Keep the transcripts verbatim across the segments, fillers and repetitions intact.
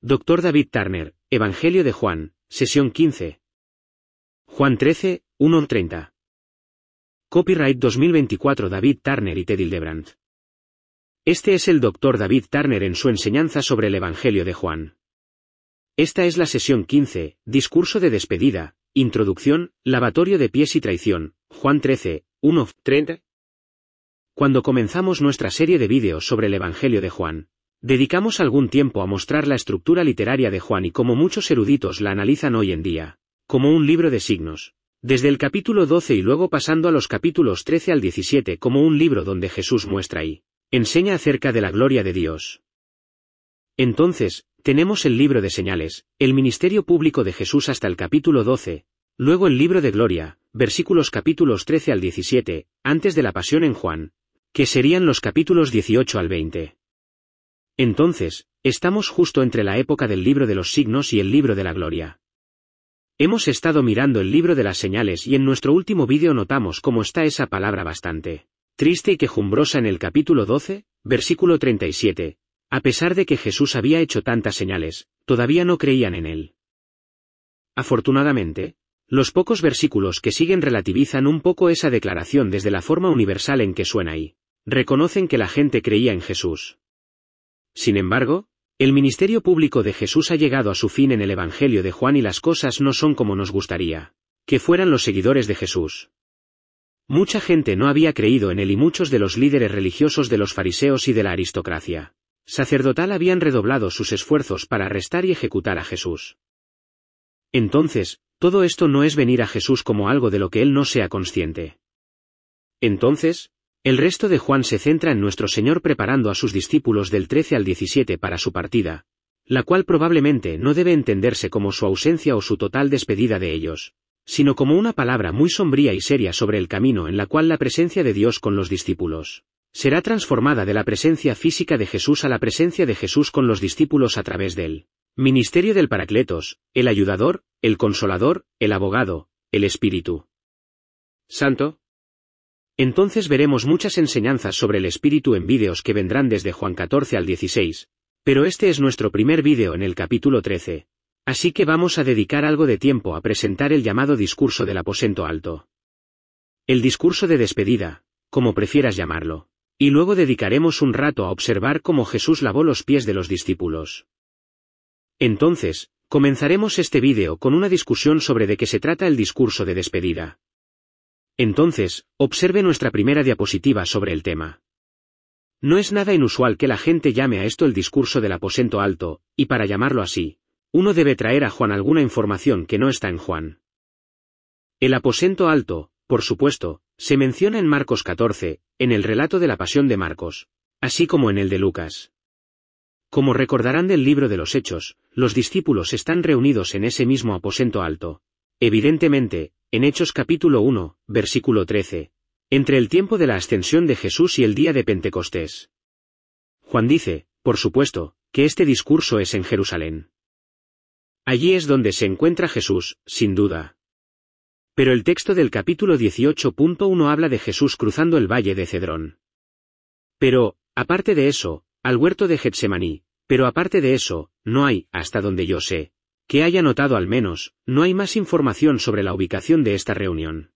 doctor David Turner, Evangelio de Juan, sesión quince. Juan trece, uno a treinta. Copyright dos mil veinticuatro David Turner y Ted Hildebrand. Este es el doctor David Turner en su enseñanza sobre el Evangelio de Juan. Esta es la sesión quince, discurso de despedida, introducción, lavatorio de pies y traición, Juan trece, uno a treinta. Cuando comenzamos nuestra serie de vídeos sobre el Evangelio de Juan, dedicamos algún tiempo a mostrar la estructura literaria de Juan y cómo muchos eruditos la analizan hoy en día, como un libro de signos, desde el capítulo doce y luego pasando a los capítulos trece al diecisiete como un libro donde Jesús muestra y enseña acerca de la gloria de Dios. Entonces, tenemos el libro de señales, el ministerio público de Jesús hasta el capítulo doce, luego el libro de gloria, versículos capítulos trece al diecisiete, antes de la pasión en Juan, que serían los capítulos dieciocho al veinte. Entonces, estamos justo entre la época del libro de los signos y el libro de la gloria. Hemos estado mirando el libro de las señales y en nuestro último vídeo notamos cómo está esa palabra bastante triste y quejumbrosa en el capítulo doce, versículo treinta y siete. A pesar de que Jesús había hecho tantas señales, todavía no creían en él. Afortunadamente, los pocos versículos que siguen relativizan un poco esa declaración desde la forma universal en que suena y reconocen que la gente creía en Jesús. Sin embargo, el ministerio público de Jesús ha llegado a su fin en el Evangelio de Juan y las cosas no son como nos gustaría que fueran los seguidores de Jesús. Mucha gente no había creído en él y muchos de los líderes religiosos de los fariseos y de la aristocracia sacerdotal habían redoblado sus esfuerzos para arrestar y ejecutar a Jesús. Entonces, todo esto no es venir a Jesús como algo de lo que él no sea consciente. Entonces, el resto de Juan se centra en nuestro Señor preparando a sus discípulos del trece al diecisiete para su partida, la cual probablemente no debe entenderse como su ausencia o su total despedida de ellos, sino como una palabra muy sombría y seria sobre el camino en la cual la presencia de Dios con los discípulos será transformada de la presencia física de Jesús a la presencia de Jesús con los discípulos a través del ministerio del Paracletos, el ayudador, el consolador, el abogado, el Espíritu Santo. Entonces veremos muchas enseñanzas sobre el Espíritu en vídeos que vendrán desde Juan catorce al dieciséis, pero este es nuestro primer vídeo en el capítulo trece, así que vamos a dedicar algo de tiempo a presentar el llamado discurso del aposento alto. El discurso de despedida, como prefieras llamarlo. Y luego dedicaremos un rato a observar cómo Jesús lavó los pies de los discípulos. Entonces, comenzaremos este vídeo con una discusión sobre de qué se trata el discurso de despedida. Entonces, observe nuestra primera diapositiva sobre el tema. No es nada inusual que la gente llame a esto el discurso del aposento alto, y para llamarlo así, uno debe traer a Juan alguna información que no está en Juan. El aposento alto, por supuesto, se menciona en Marcos catorce, en el relato de la pasión de Marcos, así como en el de Lucas. Como recordarán del libro de los Hechos, los discípulos están reunidos en ese mismo aposento alto, evidentemente, en Hechos capítulo uno, versículo trece, entre el tiempo de la ascensión de Jesús y el día de Pentecostés. Juan dice, por supuesto, que este discurso es en Jerusalén. Allí es donde se encuentra Jesús, sin duda. Pero el texto del capítulo dieciocho punto uno habla de Jesús cruzando el valle de Cedrón. Pero, aparte de eso, al huerto de Getsemaní, pero aparte de eso, no hay, hasta donde yo sé, que haya notado al menos, no hay más información sobre la ubicación de esta reunión.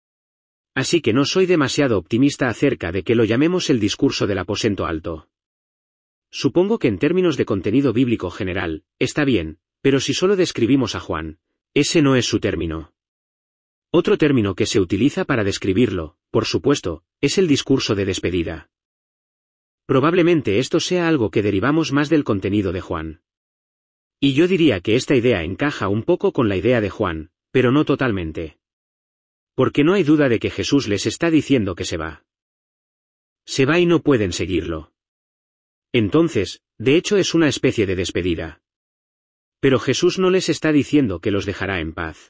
Así que no soy demasiado optimista acerca de que lo llamemos el discurso del aposento alto. Supongo que en términos de contenido bíblico general, está bien, pero si solo describimos a Juan, ese no es su término. Otro término que se utiliza para describirlo, por supuesto, es el discurso de despedida. Probablemente esto sea algo que derivamos más del contenido de Juan. Y yo diría que esta idea encaja un poco con la idea de Juan, pero no totalmente. Porque no hay duda de que Jesús les está diciendo que se va. Se va y no pueden seguirlo. Entonces, de hecho es una especie de despedida. Pero Jesús no les está diciendo que los dejará en paz.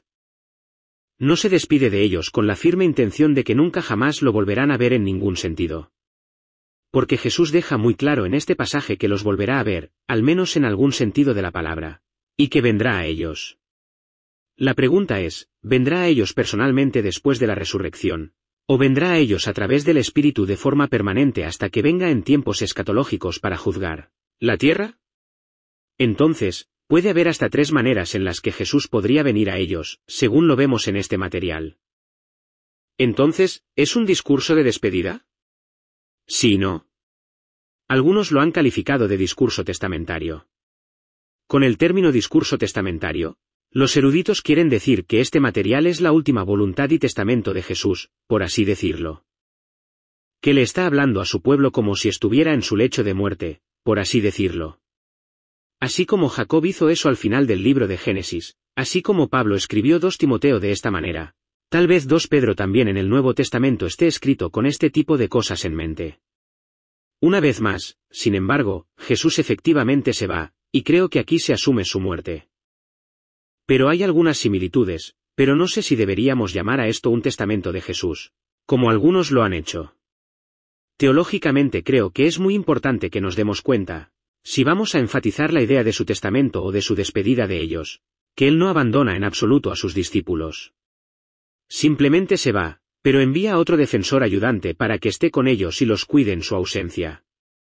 No se despide de ellos con la firme intención de que nunca jamás lo volverán a ver en ningún sentido. Porque Jesús deja muy claro en este pasaje que los volverá a ver, al menos en algún sentido de la palabra, y que vendrá a ellos. La pregunta es, ¿vendrá a ellos personalmente después de la resurrección? ¿O vendrá a ellos a través del Espíritu de forma permanente hasta que venga en tiempos escatológicos para juzgar la tierra? Entonces, puede haber hasta tres maneras en las que Jesús podría venir a ellos, según lo vemos en este material. Entonces, ¿es un discurso de despedida? Sí y no. Algunos lo han calificado de discurso testamentario. Con el término discurso testamentario, los eruditos quieren decir que este material es la última voluntad y testamento de Jesús, por así decirlo. Que le está hablando a su pueblo como si estuviera en su lecho de muerte, por así decirlo. Así como Jacob hizo eso al final del libro de Génesis, así como Pablo escribió dos Timoteo de esta manera, tal vez dos Pedro también en el Nuevo Testamento esté escrito con este tipo de cosas en mente. Una vez más, sin embargo, Jesús efectivamente se va, y creo que aquí se asume su muerte. Pero hay algunas similitudes, pero no sé si deberíamos llamar a esto un testamento de Jesús, como algunos lo han hecho. Teológicamente creo que es muy importante que nos demos cuenta, si vamos a enfatizar la idea de su testamento o de su despedida de ellos, que Él no abandona en absoluto a sus discípulos. Simplemente se va, pero envía a otro defensor ayudante para que esté con ellos y los cuide en su ausencia.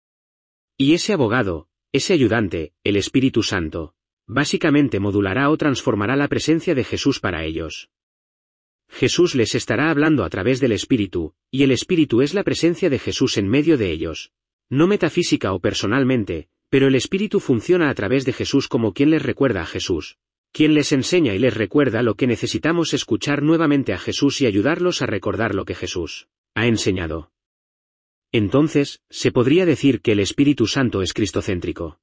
Y ese abogado, ese ayudante, el Espíritu Santo, básicamente modulará o transformará la presencia de Jesús para ellos. Jesús les estará hablando a través del Espíritu, y el Espíritu es la presencia de Jesús en medio de ellos, no metafísica o personalmente, pero el Espíritu funciona a través de Jesús como quien les recuerda a Jesús, quien les enseña y les recuerda lo que necesitamos escuchar nuevamente a Jesús y ayudarlos a recordar lo que Jesús ha enseñado. Entonces, se podría decir que el Espíritu Santo es cristocéntrico.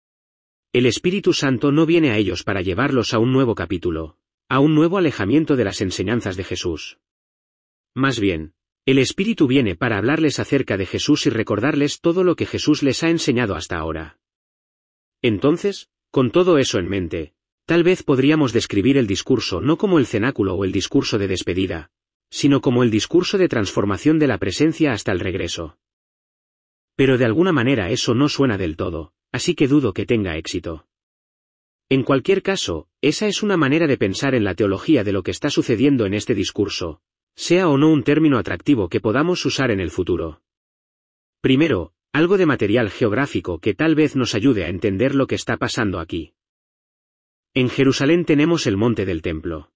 El Espíritu Santo no viene a ellos para llevarlos a un nuevo capítulo, a un nuevo alejamiento de las enseñanzas de Jesús. Más bien, el Espíritu viene para hablarles acerca de Jesús y recordarles todo lo que Jesús les ha enseñado hasta ahora. Entonces, con todo eso en mente, tal vez podríamos describir el discurso no como el cenáculo o el discurso de despedida, sino como el discurso de transformación de la presencia hasta el regreso. Pero de alguna manera eso no suena del todo, así que dudo que tenga éxito. En cualquier caso, esa es una manera de pensar en la teología de lo que está sucediendo en este discurso, sea o no un término atractivo que podamos usar en el futuro. Primero, algo de material geográfico que tal vez nos ayude a entender lo que está pasando aquí. En Jerusalén tenemos el monte del templo.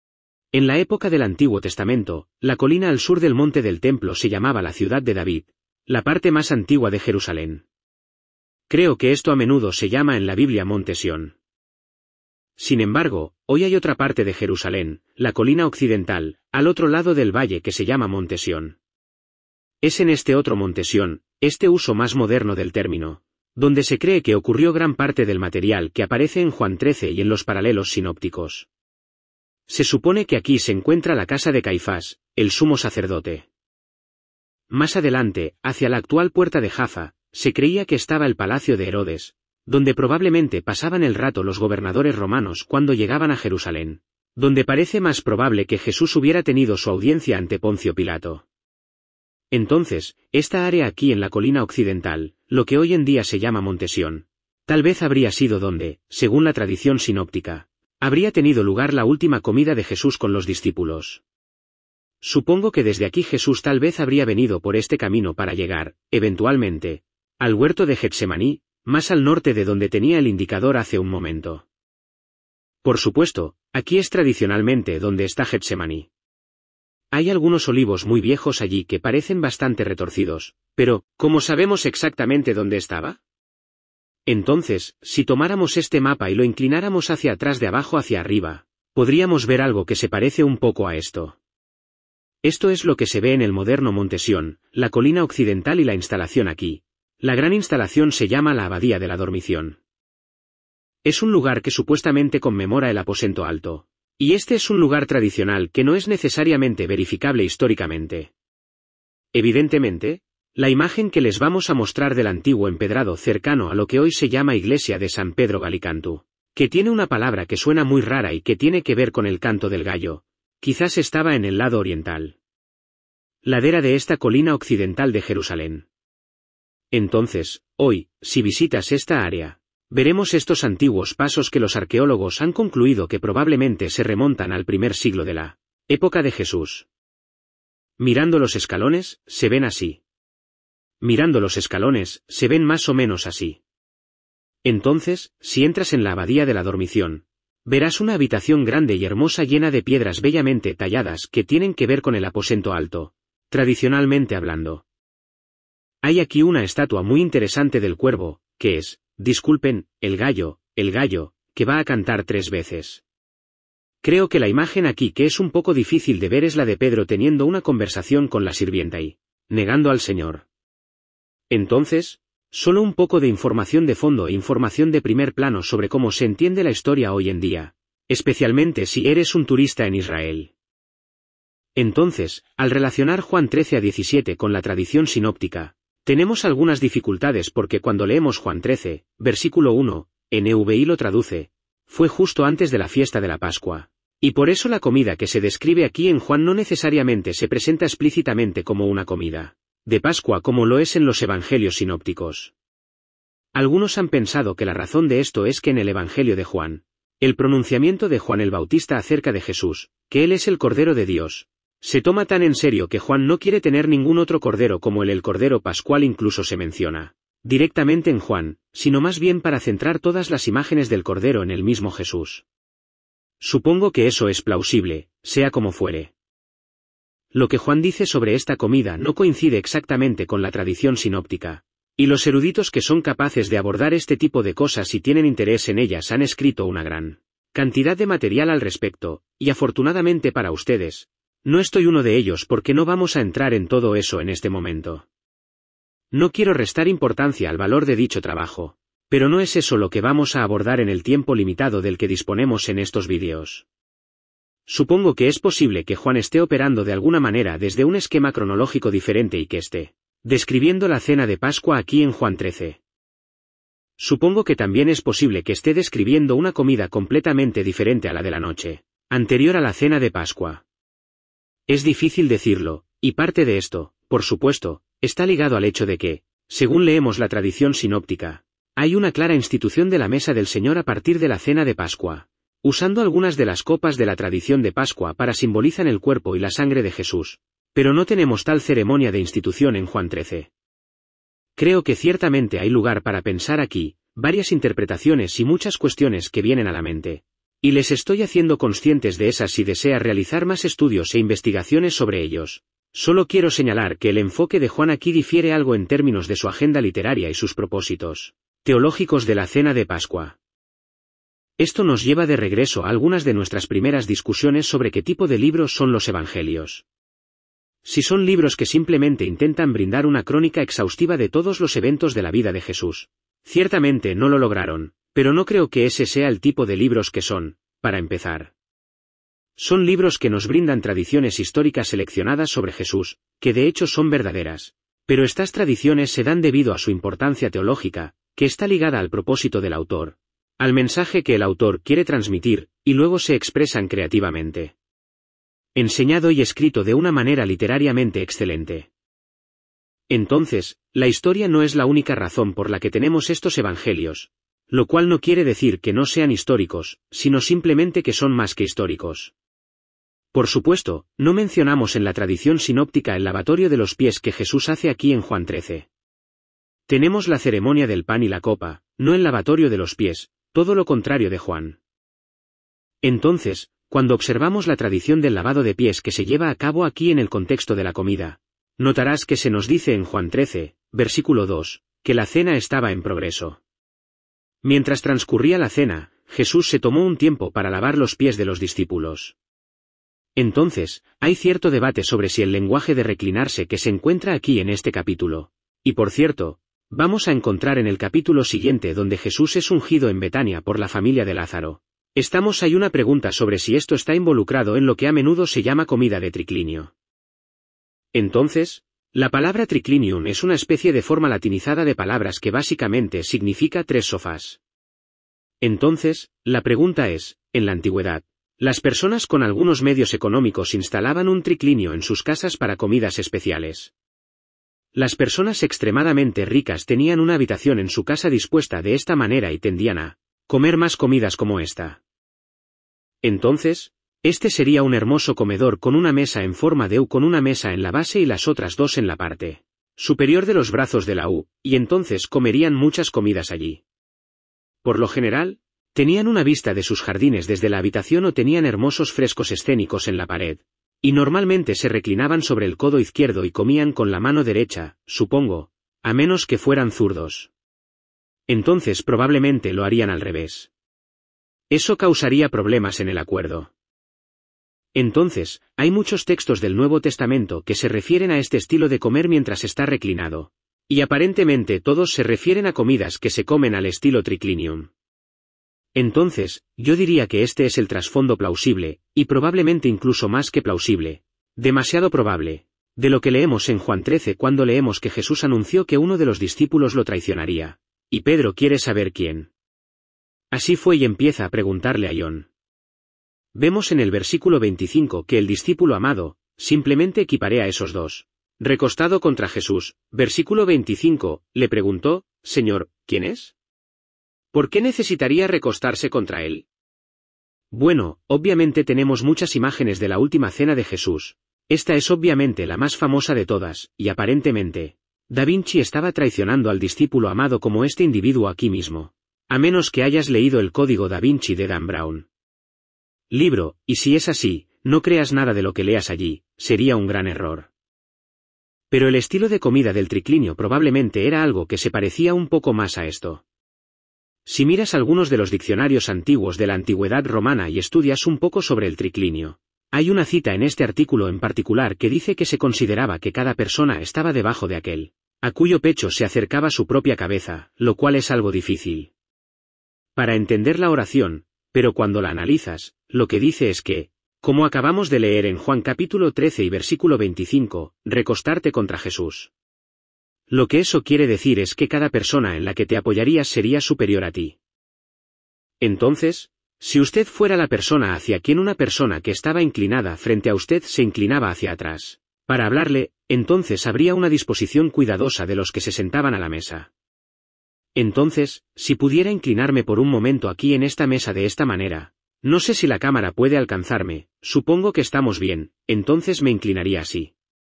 En la época del Antiguo Testamento, la colina al sur del monte del templo se llamaba la ciudad de David, la parte más antigua de Jerusalén. Creo que esto a menudo se llama en la Biblia Monte Sión. Sin embargo, hoy hay otra parte de Jerusalén, la colina occidental, al otro lado del valle que se llama Monte Sión. Es en este otro Monte Sión, este uso más moderno del término, donde se cree que ocurrió gran parte del material que aparece en Juan trece y en los paralelos sinópticos. Se supone que aquí se encuentra la casa de Caifás, el sumo sacerdote. Más adelante, hacia la actual puerta de Jaffa, se creía que estaba el palacio de Herodes, donde probablemente pasaban el rato los gobernadores romanos cuando llegaban a Jerusalén, donde parece más probable que Jesús hubiera tenido su audiencia ante Poncio Pilato. Entonces, esta área aquí en la colina occidental, lo que hoy en día se llama Monte Sión, tal vez habría sido donde, según la tradición sinóptica, habría tenido lugar la última comida de Jesús con los discípulos. Supongo que desde aquí Jesús tal vez habría venido por este camino para llegar, eventualmente, al huerto de Getsemaní, más al norte de donde tenía el indicador hace un momento. Por supuesto, aquí es tradicionalmente donde está Getsemaní. Hay algunos olivos muy viejos allí que parecen bastante retorcidos, pero, ¿cómo sabemos exactamente dónde estaba? Entonces, si tomáramos este mapa y lo inclináramos hacia atrás de abajo hacia arriba, podríamos ver algo que se parece un poco a esto. Esto es lo que se ve en el moderno Monte Sión, la colina occidental y la instalación aquí. La gran instalación se llama la Abadía de la Dormición. Es un lugar que supuestamente conmemora el aposento alto, y este es un lugar tradicional que no es necesariamente verificable históricamente. Evidentemente, la imagen que les vamos a mostrar del antiguo empedrado cercano a lo que hoy se llama Iglesia de San Pedro Galicantu, que tiene una palabra que suena muy rara y que tiene que ver con el canto del gallo, quizás estaba en el lado oriental. Ladera de esta colina occidental de Jerusalén. Entonces, hoy, si visitas esta área, veremos estos antiguos pasos que los arqueólogos han concluido que probablemente se remontan al primer siglo de la época de Jesús. Mirando los escalones, se ven así. Mirando los escalones, se ven más o menos así. Entonces, si entras en la abadía de la dormición, verás una habitación grande y hermosa llena de piedras bellamente talladas que tienen que ver con el aposento alto, tradicionalmente hablando. Hay aquí una estatua muy interesante del cuervo, que es, disculpen, el gallo, el gallo, que va a cantar tres veces. Creo que la imagen aquí que es un poco difícil de ver es la de Pedro teniendo una conversación con la sirvienta y negando al Señor. Entonces, solo un poco de información de fondo e información de primer plano sobre cómo se entiende la historia hoy en día, especialmente si eres un turista en Israel. Entonces, al relacionar Juan trece a diecisiete con la tradición sinóptica, tenemos algunas dificultades porque cuando leemos Juan trece, versículo uno, N V I lo traduce, fue justo antes de la fiesta de la Pascua, y por eso la comida que se describe aquí en Juan no necesariamente se presenta explícitamente como una comida de Pascua como lo es en los evangelios sinópticos. Algunos han pensado que la razón de esto es que en el Evangelio de Juan, el pronunciamiento de Juan el Bautista acerca de Jesús, que Él es el Cordero de Dios, se toma tan en serio que Juan no quiere tener ningún otro cordero como el el Cordero Pascual incluso se menciona directamente en Juan, sino más bien para centrar todas las imágenes del Cordero en el mismo Jesús. Supongo que eso es plausible, sea como fuere. Lo que Juan dice sobre esta comida no coincide exactamente con la tradición sinóptica, y los eruditos que son capaces de abordar este tipo de cosas y tienen interés en ellas han escrito una gran cantidad de material al respecto, y afortunadamente para ustedes, no estoy uno de ellos porque no vamos a entrar en todo eso en este momento. No quiero restar importancia al valor de dicho trabajo, pero no es eso lo que vamos a abordar en el tiempo limitado del que disponemos en estos vídeos. Supongo que es posible que Juan esté operando de alguna manera desde un esquema cronológico diferente y que esté describiendo la cena de Pascua aquí en Juan trece. Supongo que también es posible que esté describiendo una comida completamente diferente a la de la noche anterior a la cena de Pascua. Es difícil decirlo, y parte de esto, por supuesto, está ligado al hecho de que, según leemos la tradición sinóptica, hay una clara institución de la mesa del Señor a partir de la cena de Pascua, usando algunas de las copas de la tradición de Pascua para simbolizar el cuerpo y la sangre de Jesús, pero no tenemos tal ceremonia de institución en Juan trece. Creo que ciertamente hay lugar para pensar aquí, varias interpretaciones y muchas cuestiones que vienen a la mente, y les estoy haciendo conscientes de esas si desea realizar más estudios e investigaciones sobre ellos. Solo quiero señalar que el enfoque de Juan aquí difiere algo en términos de su agenda literaria y sus propósitos teológicos de la cena de Pascua. Esto nos lleva de regreso a algunas de nuestras primeras discusiones sobre qué tipo de libros son los evangelios. Si son libros que simplemente intentan brindar una crónica exhaustiva de todos los eventos de la vida de Jesús, ciertamente no lo lograron, pero no creo que ese sea el tipo de libros que son, para empezar. Son libros que nos brindan tradiciones históricas seleccionadas sobre Jesús, que de hecho son verdaderas, pero estas tradiciones se dan debido a su importancia teológica, que está ligada al propósito del autor, al mensaje que el autor quiere transmitir, y luego se expresan creativamente. Enseñado y escrito de una manera literariamente excelente. Entonces, la historia no es la única razón por la que tenemos estos evangelios, lo cual no quiere decir que no sean históricos, sino simplemente que son más que históricos. Por supuesto, no mencionamos en la tradición sinóptica el lavatorio de los pies que Jesús hace aquí en Juan trece. Tenemos la ceremonia del pan y la copa, no el lavatorio de los pies, todo lo contrario de Juan. Entonces, cuando observamos la tradición del lavado de pies que se lleva a cabo aquí en el contexto de la comida, notarás que se nos dice en Juan trece, versículo dos, que la cena estaba en progreso. Mientras transcurría la cena, Jesús se tomó un tiempo para lavar los pies de los discípulos. Entonces, hay cierto debate sobre si el lenguaje de reclinarse que se encuentra aquí en este capítulo, y por cierto, vamos a encontrar en el capítulo siguiente donde Jesús es ungido en Betania por la familia de Lázaro. Estamos hay una pregunta sobre si esto está involucrado en lo que a menudo se llama comida de triclinio. Entonces, la palabra triclinium es una especie de forma latinizada de palabras que básicamente significa tres sofás. Entonces, la pregunta es, en la antigüedad, las personas con algunos medios económicos instalaban un triclinio en sus casas para comidas especiales. Las personas extremadamente ricas tenían una habitación en su casa dispuesta de esta manera y tendían a comer más comidas como esta. Entonces, este sería un hermoso comedor con una mesa en forma de U con una mesa en la base y las otras dos en la parte superior de los brazos de la U, y entonces comerían muchas comidas allí. Por lo general, tenían una vista de sus jardines desde la habitación o tenían hermosos frescos escénicos en la pared, y normalmente se reclinaban sobre el codo izquierdo y comían con la mano derecha, supongo, a menos que fueran zurdos. Entonces probablemente lo harían al revés. Eso causaría problemas en el acuerdo. Entonces, hay muchos textos del Nuevo Testamento que se refieren a este estilo de comer mientras está reclinado, y aparentemente todos se refieren a comidas que se comen al estilo triclinium. Entonces, yo diría que este es el trasfondo plausible, y probablemente incluso más que plausible, demasiado probable, de lo que leemos en Juan trece cuando leemos que Jesús anunció que uno de los discípulos lo traicionaría, y Pedro quiere saber quién. Así fue y empieza a preguntarle a John. Vemos en el versículo veinticinco que el discípulo amado, simplemente equiparea a esos dos. Recostado contra Jesús, versículo veinticinco, le preguntó, Señor, ¿quién es? ¿Por qué necesitaría recostarse contra él? Bueno, obviamente tenemos muchas imágenes de la última cena de Jesús. Esta es obviamente la más famosa de todas, y aparentemente, Da Vinci estaba traicionando al discípulo amado como este individuo aquí mismo. A menos que hayas leído el Código Da Vinci de Dan Brown. Libro, y si es así, no creas nada de lo que leas allí, sería un gran error. Pero el estilo de comida del triclinio probablemente era algo que se parecía un poco más a esto. Si miras algunos de los diccionarios antiguos de la antigüedad romana y estudias un poco sobre el triclinio, hay una cita en este artículo en particular que dice que se consideraba que cada persona estaba debajo de aquel, a cuyo pecho se acercaba su propia cabeza, lo cual es algo difícil para entender la oración, pero cuando la analizas, lo que dice es que, como acabamos de leer en Juan capítulo trece y versículo veinticinco, recostarte contra Jesús. Lo que eso quiere decir es que cada persona en la que te apoyarías sería superior a ti. Entonces, si usted fuera la persona hacia quien una persona que estaba inclinada frente a usted se inclinaba hacia atrás, para hablarle, entonces habría una disposición cuidadosa de los que se sentaban a la mesa. Entonces, si pudiera inclinarme por un momento aquí en esta mesa de esta manera, no sé si la cámara puede alcanzarme, supongo que estamos bien, entonces me inclinaría así.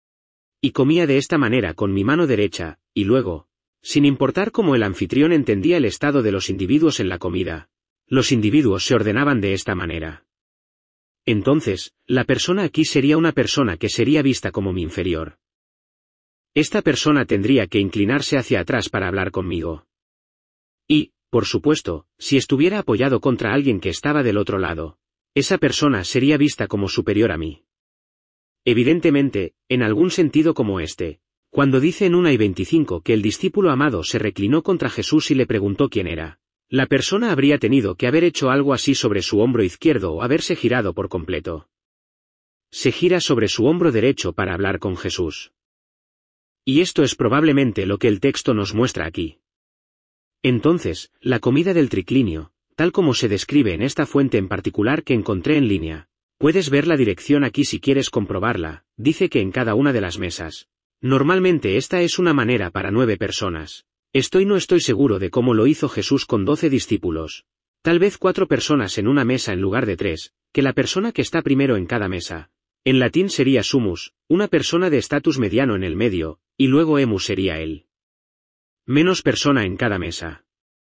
Y comía de esta manera con mi mano derecha, y luego, sin importar cómo el anfitrión entendía el estado de los individuos en la comida, los individuos se ordenaban de esta manera. Entonces, la persona aquí sería una persona que sería vista como mi inferior. Esta persona tendría que inclinarse hacia atrás para hablar conmigo. Y, por supuesto, si estuviera apoyado contra alguien que estaba del otro lado, esa persona sería vista como superior a mí. Evidentemente, en algún sentido como este, cuando dice en una y veinticinco que el discípulo amado se reclinó contra Jesús y le preguntó quién era, la persona habría tenido que haber hecho algo así sobre su hombro izquierdo o haberse girado por completo. Se gira sobre su hombro derecho para hablar con Jesús. Y esto es probablemente lo que el texto nos muestra aquí. Entonces, la comida del triclinio, tal como se describe en esta fuente en particular que encontré en línea, puedes ver la dirección aquí si quieres comprobarla, dice que en cada una de las mesas. Normalmente esta es una manera para nueve personas. Estoy no estoy seguro de cómo lo hizo Jesús con doce discípulos. Tal vez cuatro personas en una mesa en lugar de tres, que la persona que está primero en cada mesa. En latín sería sumus, una persona de estatus mediano en el medio, y luego emus sería él. Menos persona en cada mesa.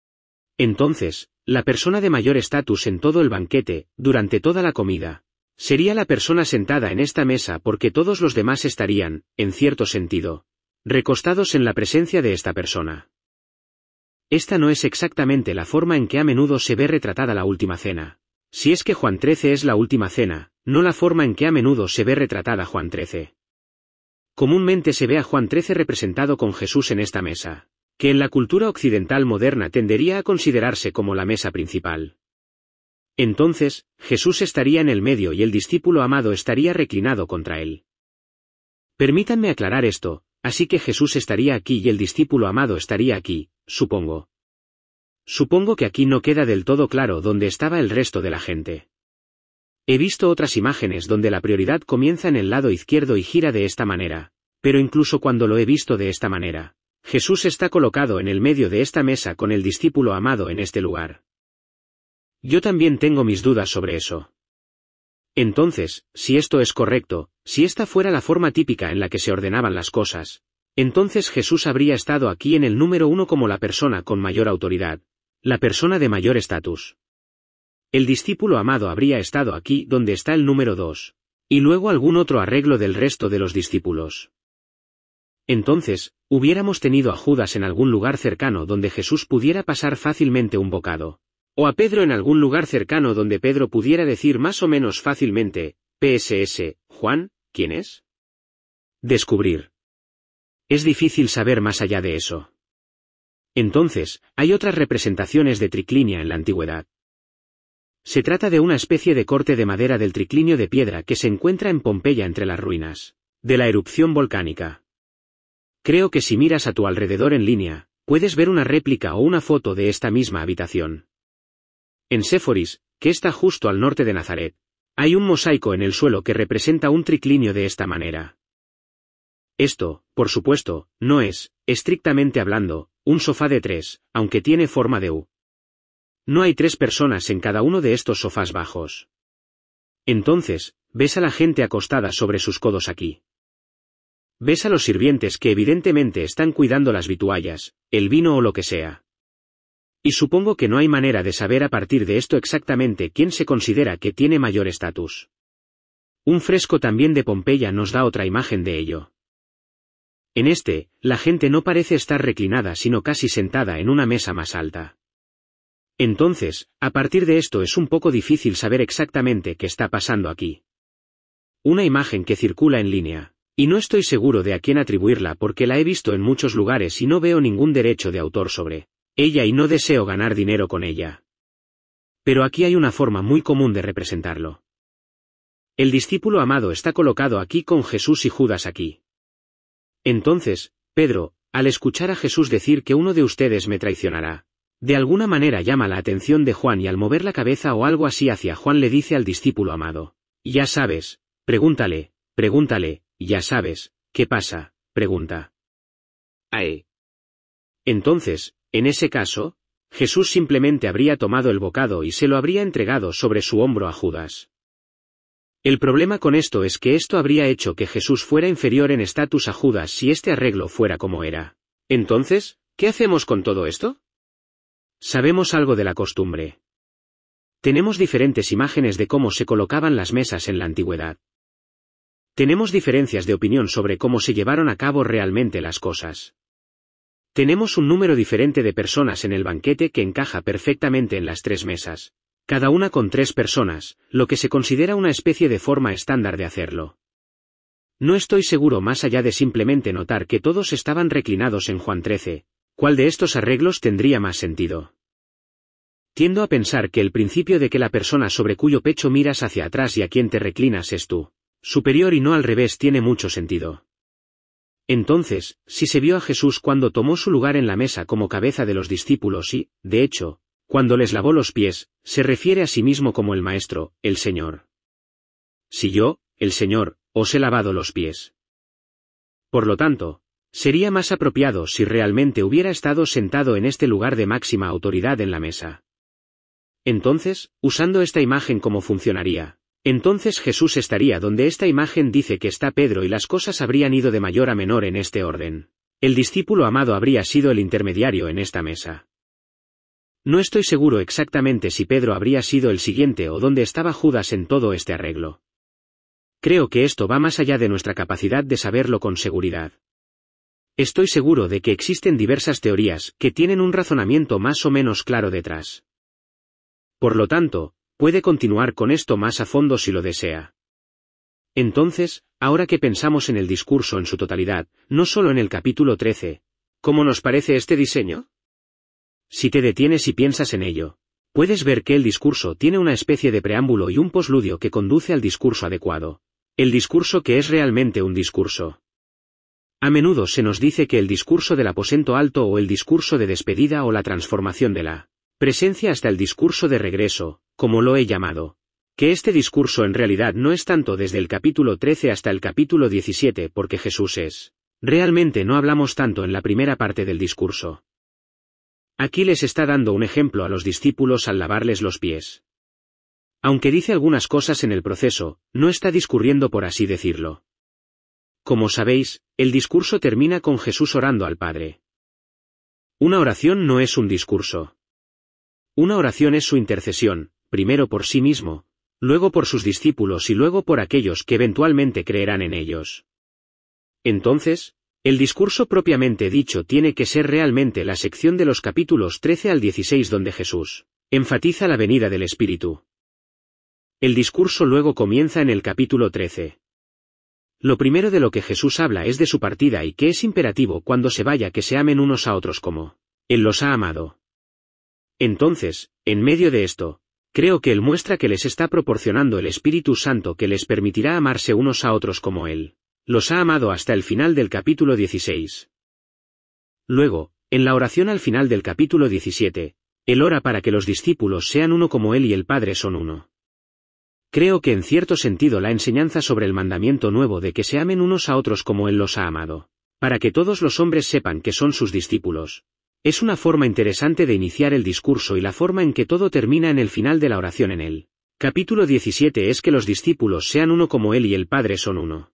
Entonces, la persona de mayor estatus en todo el banquete, durante toda la comida, sería la persona sentada en esta mesa porque todos los demás estarían, en cierto sentido, recostados en la presencia de esta persona. Esta no es exactamente la forma en que a menudo se ve retratada la última cena. Si es que Juan trece es la última cena, no la forma en que a menudo se ve retratada Juan trece. Comúnmente se ve a Juan trece representado con Jesús en esta mesa, que en la cultura occidental moderna tendería a considerarse como la mesa principal. Entonces, Jesús estaría en el medio y el discípulo amado estaría reclinado contra él. Permítanme aclarar esto, así que Jesús estaría aquí y el discípulo amado estaría aquí, supongo. Supongo que aquí no queda del todo claro dónde estaba el resto de la gente. He visto otras imágenes donde la prioridad comienza en el lado izquierdo y gira de esta manera, pero incluso cuando lo he visto de esta manera, Jesús está colocado en el medio de esta mesa con el discípulo amado en este lugar. Yo también tengo mis dudas sobre eso. Entonces, si esto es correcto, si esta fuera la forma típica en la que se ordenaban las cosas, entonces Jesús habría estado aquí en el número uno como la persona con mayor autoridad, La persona de mayor estatus. El discípulo amado habría estado aquí donde está el número dos, y luego algún otro arreglo del resto de los discípulos. Entonces, hubiéramos tenido a Judas en algún lugar cercano donde Jesús pudiera pasar fácilmente un bocado. O a Pedro en algún lugar cercano donde Pedro pudiera decir más o menos fácilmente, P S S, Juan, ¿quién es? Descubrir. Es difícil saber más allá de eso. Entonces, hay otras representaciones de triclinia en la antigüedad. Se trata de una especie de corte de madera del triclinio de piedra que se encuentra en Pompeya entre las ruinas de la erupción volcánica. Creo que si miras a tu alrededor en línea, puedes ver una réplica o una foto de esta misma habitación. En Séforis, que está justo al norte de Nazaret, hay un mosaico en el suelo que representa un triclinio de esta manera. Esto, por supuesto, no es, estrictamente hablando, un sofá de tres, aunque tiene forma de U. No hay tres personas en cada uno de estos sofás bajos. Entonces, ves a la gente acostada sobre sus codos aquí. Ves a los sirvientes que evidentemente están cuidando las vituallas, el vino o lo que sea. Y supongo que no hay manera de saber a partir de esto exactamente quién se considera que tiene mayor estatus. Un fresco también de Pompeya nos da otra imagen de ello. En este, la gente no parece estar reclinada sino casi sentada en una mesa más alta. Entonces, a partir de esto es un poco difícil saber exactamente qué está pasando aquí. Una imagen que circula en línea, y no estoy seguro de a quién atribuirla porque la he visto en muchos lugares y no veo ningún derecho de autor sobre ella y no deseo ganar dinero con ella. Pero aquí hay una forma muy común de representarlo. El discípulo amado está colocado aquí con Jesús y Judas aquí. Entonces, Pedro, al escuchar a Jesús decir que uno de ustedes me traicionará, de alguna manera llama la atención de Juan y al mover la cabeza o algo así hacia Juan le dice al discípulo amado, ya sabes, pregúntale, pregúntale, ya sabes, ¿qué pasa? Pregunta. Ae. Entonces, en ese caso, Jesús simplemente habría tomado el bocado y se lo habría entregado sobre su hombro a Judas. El problema con esto es que esto habría hecho que Jesús fuera inferior en estatus a Judas si este arreglo fuera como era. Entonces, ¿qué hacemos con todo esto? Sabemos algo de la costumbre. Tenemos diferentes imágenes de cómo se colocaban las mesas en la antigüedad. Tenemos diferencias de opinión sobre cómo se llevaron a cabo realmente las cosas. Tenemos un número diferente de personas en el banquete que encaja perfectamente en las tres mesas, cada una con tres personas, lo que se considera una especie de forma estándar de hacerlo. No estoy seguro más allá de simplemente notar que todos estaban reclinados en Juan trece, ¿cuál de estos arreglos tendría más sentido? Tiendo a pensar que el principio de que la persona sobre cuyo pecho miras hacia atrás y a quien te reclinas es tú, superior y no al revés tiene mucho sentido. Entonces, si se vio a Jesús cuando tomó su lugar en la mesa como cabeza de los discípulos y, de hecho, cuando les lavó los pies, se refiere a sí mismo como el Maestro, el Señor. Si yo, el Señor, os he lavado los pies. Por lo tanto, sería más apropiado si realmente hubiera estado sentado en este lugar de máxima autoridad en la mesa. Entonces, usando esta imagen como funcionaría, entonces Jesús estaría donde esta imagen dice que está Pedro y las cosas habrían ido de mayor a menor en este orden. El discípulo amado habría sido el intermediario en esta mesa. No estoy seguro exactamente si Pedro habría sido el siguiente o dónde estaba Judas en todo este arreglo. Creo que esto va más allá de nuestra capacidad de saberlo con seguridad. Estoy seguro de que existen diversas teorías que tienen un razonamiento más o menos claro detrás. Por lo tanto, puede continuar con esto más a fondo si lo desea. Entonces, ahora que pensamos en el discurso en su totalidad, no solo en el capítulo trece, ¿cómo nos parece este diseño? Si te detienes y piensas en ello, puedes ver que el discurso tiene una especie de preámbulo y un posludio que conduce al discurso adecuado. El discurso que es realmente un discurso. A menudo se nos dice que el discurso del aposento alto o el discurso de despedida o la transformación de la presencia hasta el discurso de regreso, como lo he llamado, que este discurso en realidad no es tanto desde el capítulo trece hasta el capítulo diecisiete porque Jesús es. Realmente no hablamos tanto en la primera parte del discurso. Aquí les está dando un ejemplo a los discípulos al lavarles los pies. Aunque dice algunas cosas en el proceso, no está discurriendo por así decirlo. Como sabéis, el discurso termina con Jesús orando al Padre. Una oración no es un discurso. Una oración es su intercesión, primero por sí mismo, luego por sus discípulos y luego por aquellos que eventualmente creerán en ellos. Entonces, el discurso propiamente dicho tiene que ser realmente la sección de los capítulos trece al dieciséis donde Jesús enfatiza la venida del Espíritu. El discurso luego comienza en el capítulo trece. Lo primero de lo que Jesús habla es de su partida y que es imperativo cuando se vaya que se amen unos a otros como Él los ha amado. Entonces, en medio de esto, creo que Él muestra que les está proporcionando el Espíritu Santo que les permitirá amarse unos a otros como Él los ha amado hasta el final del capítulo dieciséis. Luego, en la oración al final del capítulo diecisiete, Él ora para que los discípulos sean uno como Él y el Padre son uno. Creo que en cierto sentido la enseñanza sobre el mandamiento nuevo de que se amen unos a otros como Él los ha amado, para que todos los hombres sepan que son sus discípulos, es una forma interesante de iniciar el discurso y la forma en que todo termina en el final de la oración en el capítulo diecisiete es que los discípulos sean uno como Él y el Padre son uno.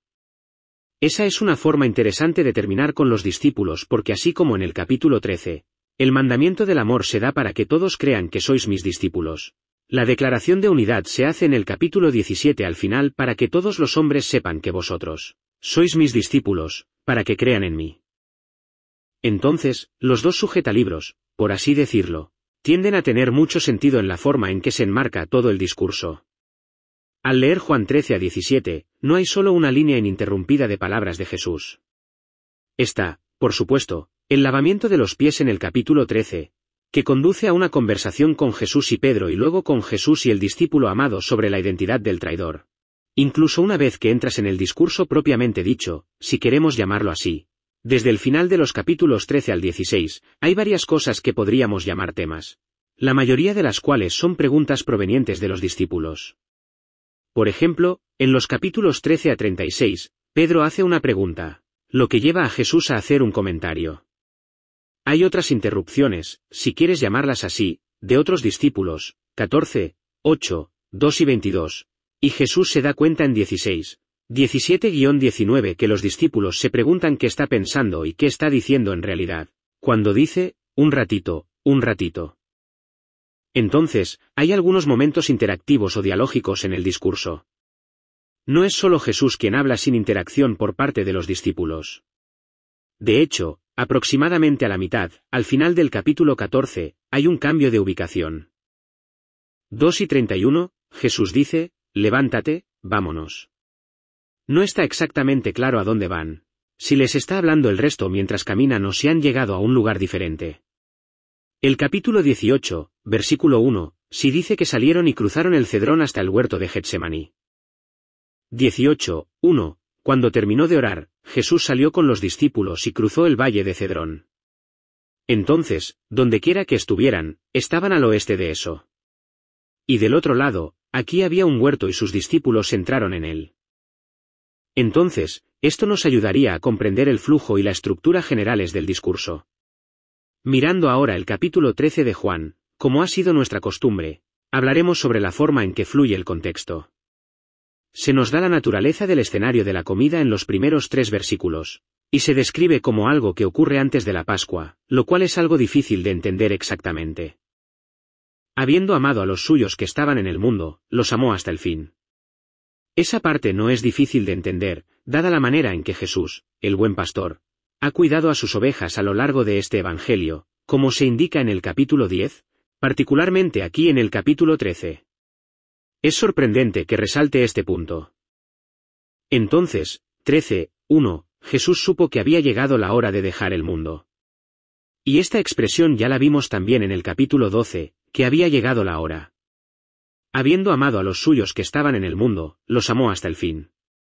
Esa es una forma interesante de terminar con los discípulos porque así como en el capítulo trece, el mandamiento del amor se da para que todos crean que sois mis discípulos. La declaración de unidad se hace en el capítulo diecisiete al final para que todos los hombres sepan que vosotros sois mis discípulos, para que crean en mí. Entonces, los dos sujetalibros, por así decirlo, tienden a tener mucho sentido en la forma en que se enmarca todo el discurso. Al leer Juan trece a diecisiete, no hay solo una línea ininterrumpida de palabras de Jesús. Está, por supuesto, el lavamiento de los pies en el capítulo trece, que conduce a una conversación con Jesús y Pedro y luego con Jesús y el discípulo amado sobre la identidad del traidor. Incluso una vez que entras en el discurso propiamente dicho, si queremos llamarlo así, desde el final de los capítulos trece al dieciséis, hay varias cosas que podríamos llamar temas, la mayoría de las cuales son preguntas provenientes de los discípulos. Por ejemplo, en los capítulos trece a treinta y seis, Pedro hace una pregunta, lo que lleva a Jesús a hacer un comentario. Hay otras interrupciones, si quieres llamarlas así, de otros discípulos, catorce, ocho, dos y veintidós, y Jesús se da cuenta en dieciséis, diecisiete a diecinueve que los discípulos se preguntan qué está pensando y qué está diciendo en realidad, cuando dice, un ratito, un ratito. Entonces, hay algunos momentos interactivos o dialógicos en el discurso. No es solo Jesús quien habla sin interacción por parte de los discípulos. De hecho, aproximadamente a la mitad, al final del capítulo catorce, hay un cambio de ubicación. dos y treinta y uno, Jesús dice, levántate, vámonos. No está exactamente claro a dónde van, si les está hablando el resto mientras caminan o si han llegado a un lugar diferente. El capítulo dieciocho, versículo uno, sí dice que salieron y cruzaron el Cedrón hasta el huerto de Getsemaní. dieciocho, uno, cuando terminó de orar, Jesús salió con los discípulos y cruzó el valle de Cedrón. Entonces, dondequiera que estuvieran, estaban al oeste de eso. Y del otro lado, aquí había un huerto y sus discípulos entraron en él. Entonces, esto nos ayudaría a comprender el flujo y la estructura generales del discurso. Mirando ahora el capítulo trece de Juan, como ha sido nuestra costumbre, hablaremos sobre la forma en que fluye el contexto. Se nos da la naturaleza del escenario de la comida en los primeros tres versículos, y se describe como algo que ocurre antes de la Pascua, lo cual es algo difícil de entender exactamente. Habiendo amado a los suyos que estaban en el mundo, los amó hasta el fin. Esa parte no es difícil de entender, dada la manera en que Jesús, el buen pastor, ha cuidado a sus ovejas a lo largo de este Evangelio, como se indica en el capítulo diez, particularmente aquí en el capítulo trece. Es sorprendente que resalte este punto. Entonces, trece, uno, Jesús supo que había llegado la hora de dejar el mundo. Y esta expresión ya la vimos también en el capítulo doce, que había llegado la hora. Habiendo amado a los suyos que estaban en el mundo, los amó hasta el fin.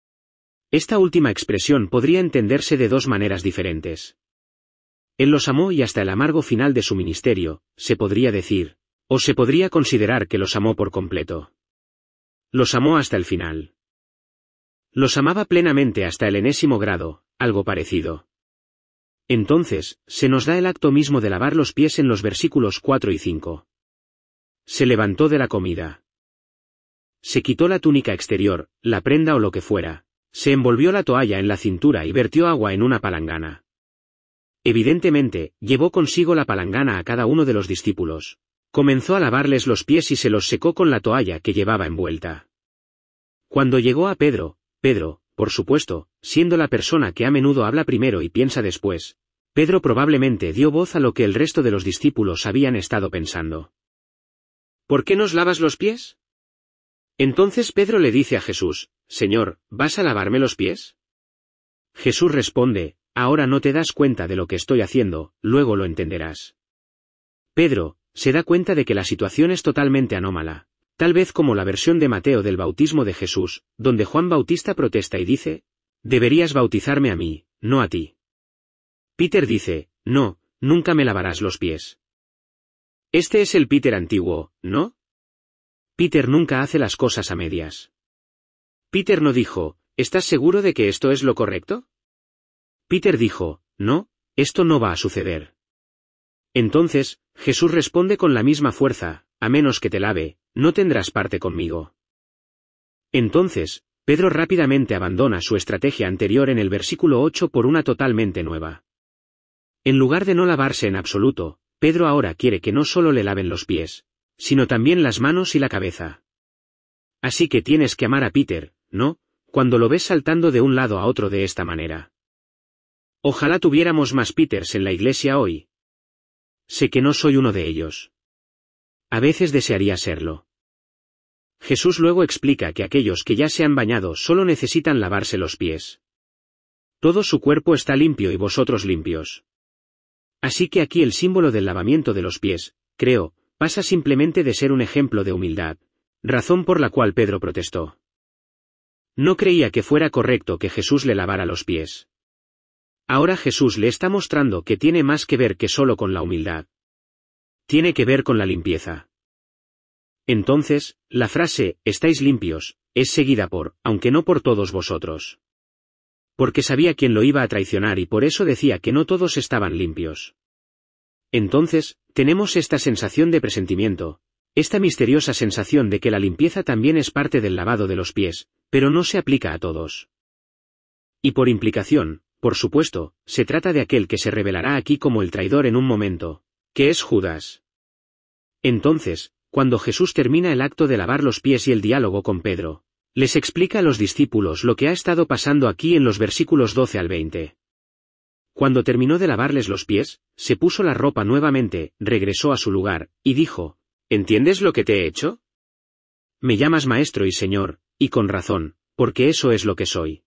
Esta última expresión podría entenderse de dos maneras diferentes. Él los amó y hasta el amargo final de su ministerio, se podría decir, o se podría considerar que los amó por completo. Los amó hasta el final. Los amaba plenamente hasta el enésimo grado, algo parecido. Entonces, se nos da el acto mismo de lavar los pies en los versículos cuatro y cinco. Se levantó de la comida. Se quitó la túnica exterior, la prenda o lo que fuera. Se envolvió la toalla en la cintura y vertió agua en una palangana. Evidentemente, llevó consigo la palangana a cada uno de los discípulos, Comenzó a lavarles los pies y se los secó con la toalla que llevaba envuelta. Cuando llegó a Pedro, Pedro, por supuesto, siendo la persona que a menudo habla primero y piensa después, Pedro probablemente dio voz a lo que el resto de los discípulos habían estado pensando. ¿Por qué nos lavas los pies? Entonces Pedro le dice a Jesús, Señor, ¿vas a lavarme los pies? Jesús responde, ahora no te das cuenta de lo que estoy haciendo, luego lo entenderás. Pedro se da cuenta de que la situación es totalmente anómala, tal vez como la versión de Mateo del bautismo de Jesús, donde Juan Bautista protesta y dice, deberías bautizarme a mí, no a ti. Peter dice, no, nunca me lavarás los pies. Este es el Peter antiguo, ¿no? Peter nunca hace las cosas a medias. Peter no dijo, ¿estás seguro de que esto es lo correcto? Peter dijo, no, esto no va a suceder. Entonces, Jesús responde con la misma fuerza, a menos que te lave, no tendrás parte conmigo. Entonces, Pedro rápidamente abandona su estrategia anterior en el versículo ocho por una totalmente nueva. En lugar de no lavarse en absoluto, Pedro ahora quiere que no solo le laven los pies, sino también las manos y la cabeza. Así que tienes que amar a Peter, ¿no?, cuando lo ves saltando de un lado a otro de esta manera. Ojalá tuviéramos más Peters en la iglesia hoy. Sé que no soy uno de ellos. A veces desearía serlo. Jesús luego explica que aquellos que ya se han bañado solo necesitan lavarse los pies. Todo su cuerpo está limpio y vosotros limpios. Así que aquí el símbolo del lavamiento de los pies, creo, pasa simplemente de ser un ejemplo de humildad, razón por la cual Pedro protestó. No creía que fuera correcto que Jesús le lavara los pies. Ahora Jesús le está mostrando que tiene más que ver que solo con la humildad. Tiene que ver con la limpieza. Entonces, la frase, estáis limpios, es seguida por, aunque no por todos vosotros. Porque sabía quién lo iba a traicionar y por eso decía que no todos estaban limpios. Entonces, tenemos esta sensación de presentimiento, esta misteriosa sensación de que la limpieza también es parte del lavado de los pies, pero no se aplica a todos. Y por implicación, por supuesto, se trata de aquel que se revelará aquí como el traidor en un momento, que es Judas. Entonces, cuando Jesús termina el acto de lavar los pies y el diálogo con Pedro, les explica a los discípulos lo que ha estado pasando aquí en los versículos doce al veinte. Cuando terminó de lavarles los pies, se puso la ropa nuevamente, regresó a su lugar, y dijo, ¿entiendes lo que te he hecho? Me llamas maestro y señor, y con razón, porque eso es lo que soy.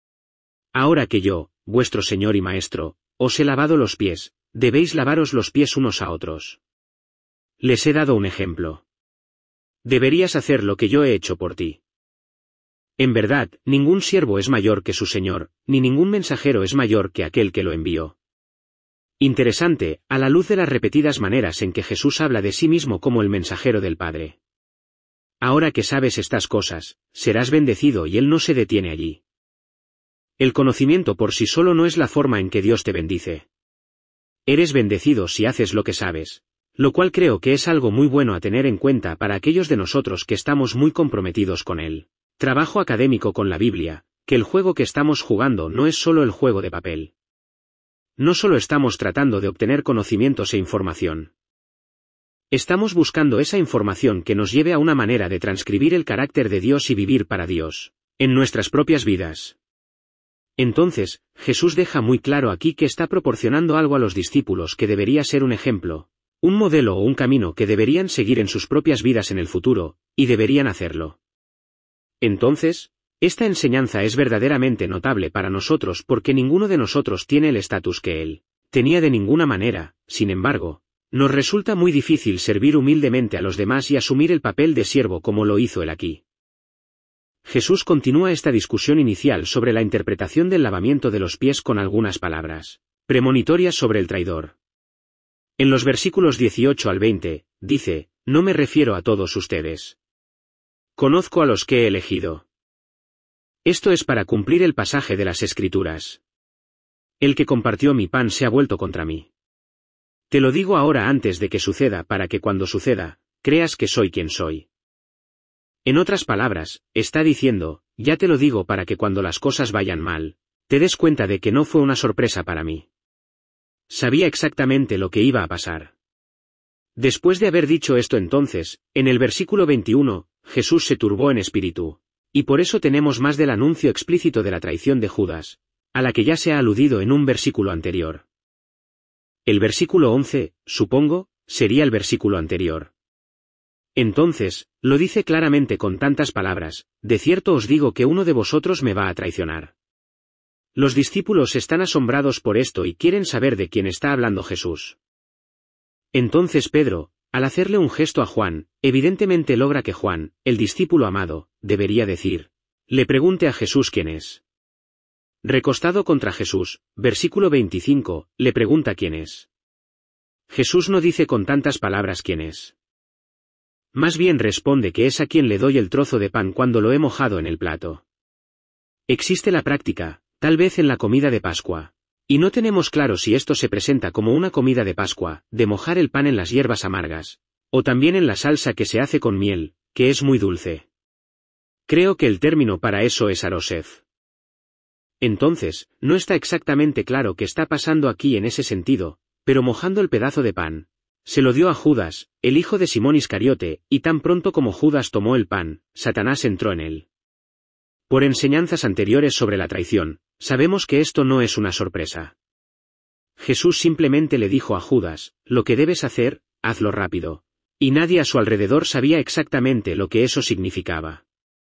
Ahora que yo, vuestro señor y maestro, os he lavado los pies, debéis lavaros los pies unos a otros. Les he dado un ejemplo. Deberías hacer lo que yo he hecho por ti. En verdad, ningún siervo es mayor que su señor, ni ningún mensajero es mayor que aquel que lo envió. Interesante, a la luz de las repetidas maneras en que Jesús habla de sí mismo como el mensajero del Padre. Ahora que sabes estas cosas, serás bendecido y Él no se detiene allí. El conocimiento por sí solo no es la forma en que Dios te bendice. Eres bendecido si haces lo que sabes, lo cual creo que es algo muy bueno a tener en cuenta para aquellos de nosotros que estamos muy comprometidos con Él. Trabajo académico con la Biblia, que el juego que estamos jugando no es solo el juego de papel. No solo estamos tratando de obtener conocimientos e información. Estamos buscando esa información que nos lleve a una manera de transcribir el carácter de Dios y vivir para Dios, en nuestras propias vidas. Entonces, Jesús deja muy claro aquí que está proporcionando algo a los discípulos que debería ser un ejemplo, un modelo o un camino que deberían seguir en sus propias vidas en el futuro, y deberían hacerlo. Entonces, esta enseñanza es verdaderamente notable para nosotros porque ninguno de nosotros tiene el estatus que Él tenía de ninguna manera. Sin embargo, nos resulta muy difícil servir humildemente a los demás y asumir el papel de siervo como lo hizo Él aquí. Jesús continúa esta discusión inicial sobre la interpretación del lavamiento de los pies con algunas palabras premonitorias sobre el traidor. En los versículos dieciocho al veinte, dice, no me refiero a todos ustedes. Conozco a los que he elegido. Esto es para cumplir el pasaje de las Escrituras. El que compartió mi pan se ha vuelto contra mí. Te lo digo ahora antes de que suceda para que cuando suceda, creas que soy quien soy. En otras palabras, está diciendo, ya te lo digo para que cuando las cosas vayan mal, te des cuenta de que no fue una sorpresa para mí. Sabía exactamente lo que iba a pasar. Después de haber dicho esto entonces, en el versículo veintiuno, Jesús se turbó en espíritu. Y por eso tenemos más del anuncio explícito de la traición de Judas, a la que ya se ha aludido en un versículo anterior. El versículo once, supongo, sería el versículo anterior. Entonces, lo dice claramente con tantas palabras: de cierto os digo que uno de vosotros me va a traicionar. Los discípulos están asombrados por esto y quieren saber de quién está hablando Jesús. Entonces Pedro, al hacerle un gesto a Juan, evidentemente logra que Juan, el discípulo amado, debería decir, le pregunte a Jesús quién es. Recostado contra Jesús, versículo veinticinco, le pregunta quién es. Jesús no dice con tantas palabras quién es. Más bien responde que es a quien le doy el trozo de pan cuando lo he mojado en el plato. Existe la práctica, tal vez en la comida de Pascua, y no tenemos claro si esto se presenta como una comida de Pascua, de mojar el pan en las hierbas amargas, o también en la salsa que se hace con miel, que es muy dulce. Creo que el término para eso es arosef. Entonces, no está exactamente claro qué está pasando aquí en ese sentido, pero mojando el pedazo de pan, se lo dio a Judas, el hijo de Simón Iscariote, y tan pronto como Judas tomó el pan, Satanás entró en él. Por enseñanzas anteriores sobre la traición, sabemos que esto no es una sorpresa. Jesús simplemente le dijo a Judas, lo que debes hacer, hazlo rápido. Y nadie a su alrededor sabía exactamente lo que eso significaba.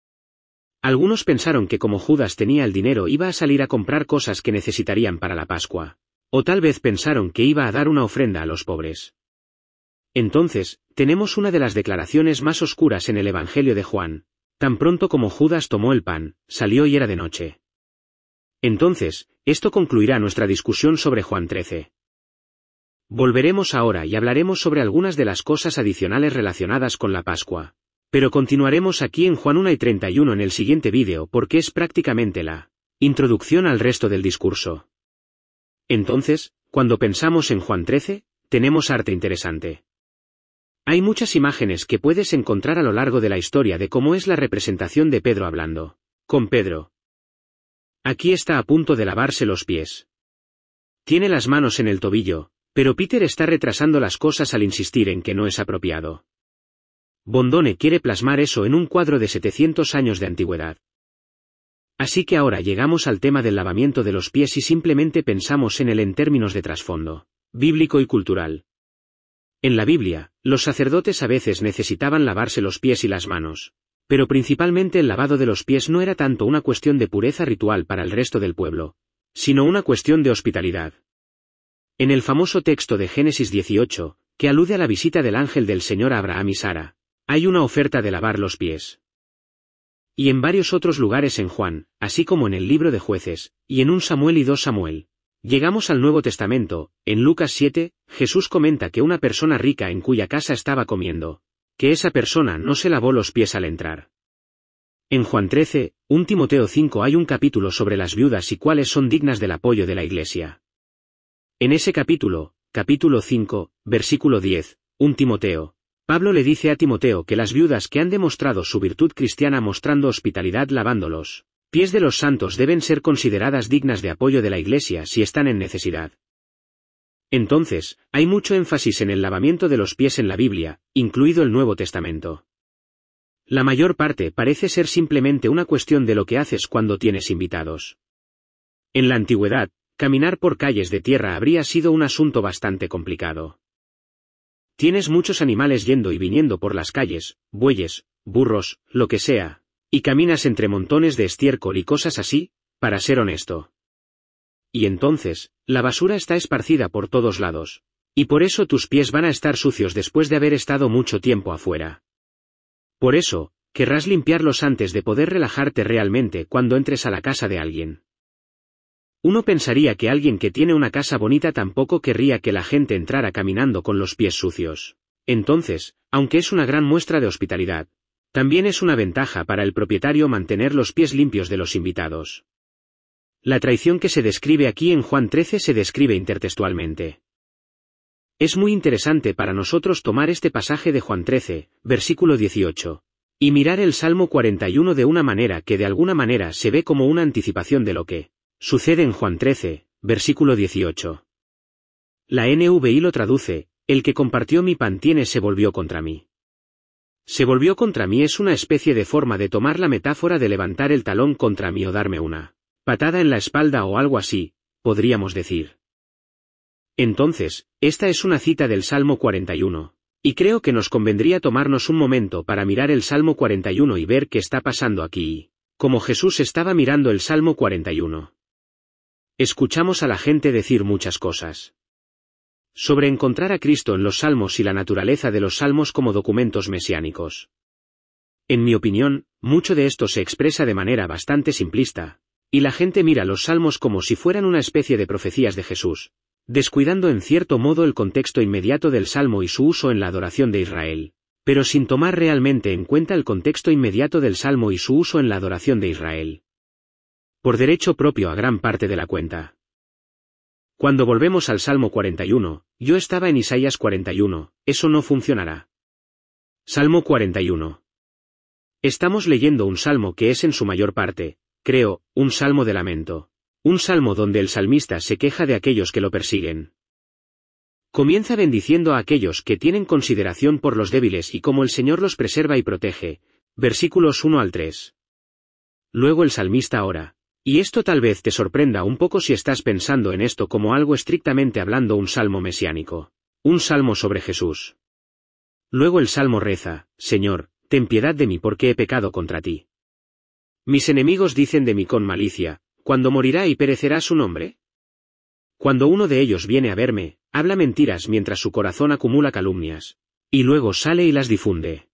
Algunos pensaron que como Judas tenía el dinero iba a salir a comprar cosas que necesitarían para la Pascua. O tal vez pensaron que iba a dar una ofrenda a los pobres. Entonces, tenemos una de las declaraciones más oscuras en el Evangelio de Juan. Tan pronto como Judas tomó el pan, salió y era de noche. Entonces, esto concluirá nuestra discusión sobre Juan trece. Volveremos ahora y hablaremos sobre algunas de las cosas adicionales relacionadas con la Pascua. Pero continuaremos aquí en Juan uno y treinta y uno en el siguiente vídeo porque es prácticamente la introducción al resto del discurso. Entonces, cuando pensamos en Juan trece, tenemos arte interesante. Hay muchas imágenes que puedes encontrar a lo largo de la historia de cómo es la representación de Pedro hablando con Pedro. Aquí está a punto de lavarse los pies. Tiene las manos en el tobillo, pero Peter está retrasando las cosas al insistir en que no es apropiado. Bondone quiere plasmar eso en un cuadro de setecientos años de antigüedad. Así que ahora llegamos al tema del lavamiento de los pies y simplemente pensamos en él en términos de trasfondo bíblico y cultural. En la Biblia, los sacerdotes a veces necesitaban lavarse los pies y las manos, pero principalmente el lavado de los pies no era tanto una cuestión de pureza ritual para el resto del pueblo, sino una cuestión de hospitalidad. En el famoso texto de Génesis dieciocho, que alude a la visita del ángel del Señor a Abraham y Sara, hay una oferta de lavar los pies. Y en varios otros lugares en Juan, así como en el libro de Jueces, y en un Samuel y dos Samuel. Llegamos al Nuevo Testamento, en Lucas siete, Jesús comenta que una persona rica en cuya casa estaba comiendo, que esa persona no se lavó los pies al entrar. En Juan trece, un Timoteo cinco hay un capítulo sobre las viudas y cuáles son dignas del apoyo de la Iglesia. En ese capítulo, capítulo cinco, versículo diez, un Timoteo, Pablo le dice a Timoteo que las viudas que han demostrado su virtud cristiana mostrando hospitalidad lavando los pies de los santos deben ser consideradas dignas de apoyo de la Iglesia si están en necesidad. Entonces, hay mucho énfasis en el lavamiento de los pies en la Biblia, incluido el Nuevo Testamento. La mayor parte parece ser simplemente una cuestión de lo que haces cuando tienes invitados. En la antigüedad, caminar por calles de tierra habría sido un asunto bastante complicado. Tienes muchos animales yendo y viniendo por las calles, bueyes, burros, lo que sea, y caminas entre montones de estiércol y cosas así, para ser honesto. Y entonces, la basura está esparcida por todos lados, y por eso tus pies van a estar sucios después de haber estado mucho tiempo afuera. Por eso, querrás limpiarlos antes de poder relajarte realmente cuando entres a la casa de alguien. Uno pensaría que alguien que tiene una casa bonita tampoco querría que la gente entrara caminando con los pies sucios. Entonces, aunque es una gran muestra de hospitalidad, también es una ventaja para el propietario mantener los pies limpios de los invitados. La traición que se describe aquí en Juan trece se describe intertextualmente. Es muy interesante para nosotros tomar este pasaje de Juan trece, versículo dieciocho, y mirar el Salmo cuarenta y uno de una manera que de alguna manera se ve como una anticipación de lo que sucede en Juan trece, versículo dieciocho. La N V I lo traduce, El que compartió mi pan tiene se volvió contra mí. Se volvió contra mí es una especie de forma de tomar la metáfora de levantar el talón contra mí o darme una patada en la espalda o algo así, podríamos decir. Entonces, esta es una cita del Salmo cuarenta y uno, y creo que nos convendría tomarnos un momento para mirar el Salmo cuarenta y uno y ver qué está pasando aquí, como Jesús estaba mirando el Salmo cuarenta y uno. Escuchamos a la gente decir muchas cosas sobre encontrar a Cristo en los Salmos y la naturaleza de los Salmos como documentos mesiánicos. En mi opinión, mucho de esto se expresa de manera bastante simplista, y la gente mira los Salmos como si fueran una especie de profecías de Jesús, descuidando en cierto modo el contexto inmediato del Salmo y su uso en la adoración de Israel, pero sin tomar realmente en cuenta el contexto inmediato del Salmo y su uso en la adoración de Israel. Por derecho propio a gran parte de la cuenta. Cuando volvemos al Salmo cuarenta y uno, yo estaba en Isaías cuarenta y uno, eso no funcionará. Salmo cuarenta y uno. Estamos leyendo un salmo que es en su mayor parte, creo, un salmo de lamento. Un salmo donde el salmista se queja de aquellos que lo persiguen. Comienza bendiciendo a aquellos que tienen consideración por los débiles y cómo el Señor los preserva y protege, versículos uno al tres. Luego el salmista ora. Y esto tal vez te sorprenda un poco si estás pensando en esto como algo estrictamente hablando un salmo mesiánico. Un salmo sobre Jesús. Luego el salmo reza, Señor, ten piedad de mí porque he pecado contra ti. Mis enemigos dicen de mí con malicia, ¿cuándo morirá y perecerá su nombre? Cuando uno de ellos viene a verme, habla mentiras mientras su corazón acumula calumnias, y luego sale y las difunde.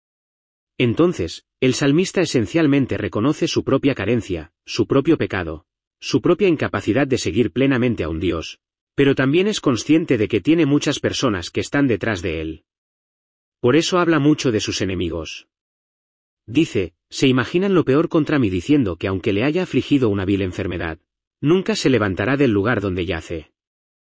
Entonces, el salmista esencialmente reconoce su propia carencia, su propio pecado, su propia incapacidad de seguir plenamente a un Dios, pero también es consciente de que tiene muchas personas que están detrás de él. Por eso habla mucho de sus enemigos. Dice, se imaginan lo peor contra mí diciendo que aunque le haya afligido una vil enfermedad, nunca se levantará del lugar donde yace.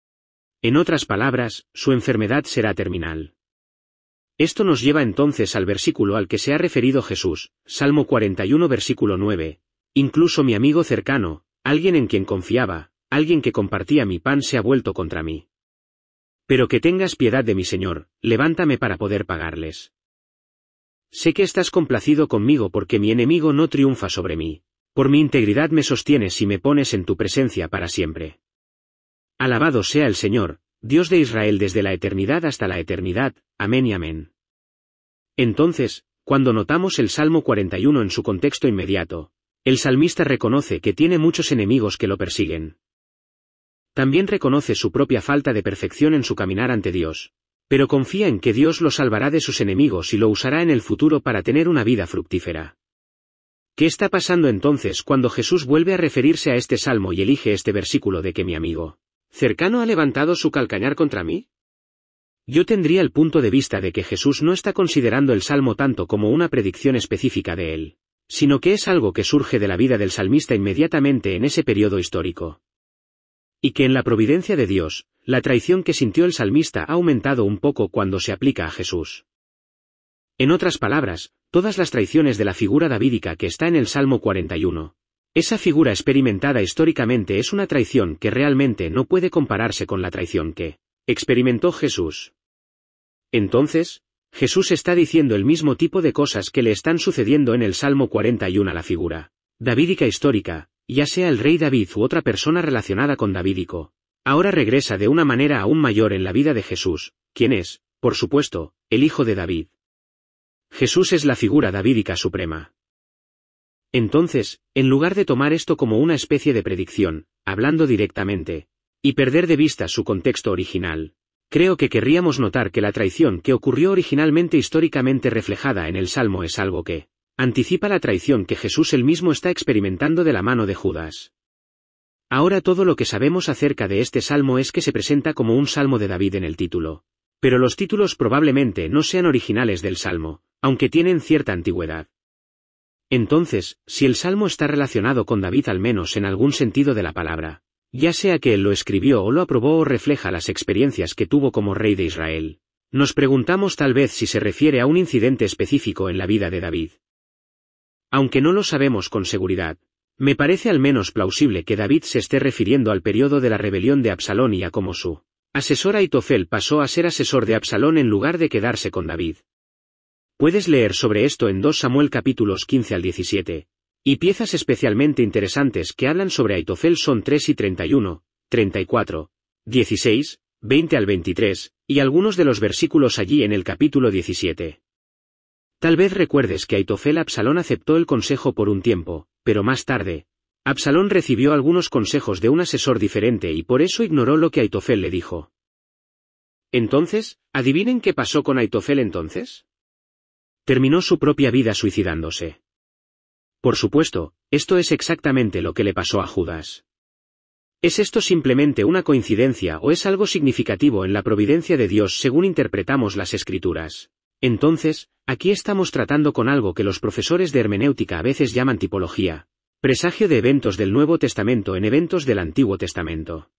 En otras palabras, su enfermedad será terminal. Esto nos lleva entonces al versículo al que se ha referido Jesús, Salmo cuarenta y uno versículo nueve, incluso mi amigo cercano, alguien en quien confiaba, alguien que compartía mi pan se ha vuelto contra mí. Pero que tengas piedad de mi Señor, levántame para poder pagarles. Sé que estás complacido conmigo porque mi enemigo no triunfa sobre mí, por mi integridad me sostienes y me pones en tu presencia para siempre. Alabado sea el Señor, Dios de Israel desde la eternidad hasta la eternidad, amén y amén. Entonces, cuando notamos el Salmo cuarenta y uno en su contexto inmediato, el salmista reconoce que tiene muchos enemigos que lo persiguen. También reconoce su propia falta de perfección en su caminar ante Dios, pero confía en que Dios lo salvará de sus enemigos y lo usará en el futuro para tener una vida fructífera. ¿Qué está pasando entonces cuando Jesús vuelve a referirse a este salmo y elige este versículo de que mi amigo cercano ha levantado su calcañar contra mí? Yo tendría el punto de vista de que Jesús no está considerando el salmo tanto como una predicción específica de él, sino que es algo que surge de la vida del salmista inmediatamente en ese periodo histórico. Y que en la providencia de Dios, la traición que sintió el salmista ha aumentado un poco cuando se aplica a Jesús. En otras palabras, todas las traiciones de la figura davídica que está en el Salmo cuarenta y uno. Esa figura experimentada históricamente es una traición que realmente no puede compararse con la traición que experimentó Jesús. Entonces, Jesús está diciendo el mismo tipo de cosas que le están sucediendo en el Salmo cuarenta y uno a la figura davídica histórica, ya sea el rey David u otra persona relacionada con davídico. Ahora regresa de una manera aún mayor en la vida de Jesús, quien es, por supuesto, el hijo de David. Jesús es la figura davídica suprema. Entonces, en lugar de tomar esto como una especie de predicción, hablando directamente, y perder de vista su contexto original, creo que querríamos notar que la traición que ocurrió originalmente históricamente reflejada en el Salmo es algo que anticipa la traición que Jesús él mismo está experimentando de la mano de Judas. Ahora todo lo que sabemos acerca de este salmo es que se presenta como un salmo de David en el título, pero los títulos probablemente no sean originales del salmo, aunque tienen cierta antigüedad. Entonces, si el salmo está relacionado con David al menos en algún sentido de la palabra, ya sea que él lo escribió o lo aprobó o refleja las experiencias que tuvo como rey de Israel, nos preguntamos tal vez si se refiere a un incidente específico en la vida de David. Aunque no lo sabemos con seguridad, me parece al menos plausible que David se esté refiriendo al periodo de la rebelión de Absalón y a cómo su Asesor Aitofel pasó a ser asesor de Absalón en lugar de quedarse con David. Puedes leer sobre esto en dos Samuel capítulos quince al diecisiete, y piezas especialmente interesantes que hablan sobre Aitofel son tres y treinta y uno, treinta y cuatro, dieciséis, veinte al veintitrés, y algunos de los versículos allí en el capítulo diecisiete. Tal vez recuerdes que Aitofel Absalón aceptó el consejo por un tiempo, pero más tarde, Absalón recibió algunos consejos de un asesor diferente y por eso ignoró lo que Aitofel le dijo. Entonces, ¿adivinen qué pasó con Aitofel entonces? Terminó su propia vida suicidándose. Por supuesto, esto es exactamente lo que le pasó a Judas. ¿Es esto simplemente una coincidencia o es algo significativo en la providencia de Dios según interpretamos las Escrituras? Entonces, aquí estamos tratando con algo que los profesores de hermenéutica a veces llaman tipología, presagio de eventos del Nuevo Testamento en eventos del Antiguo Testamento.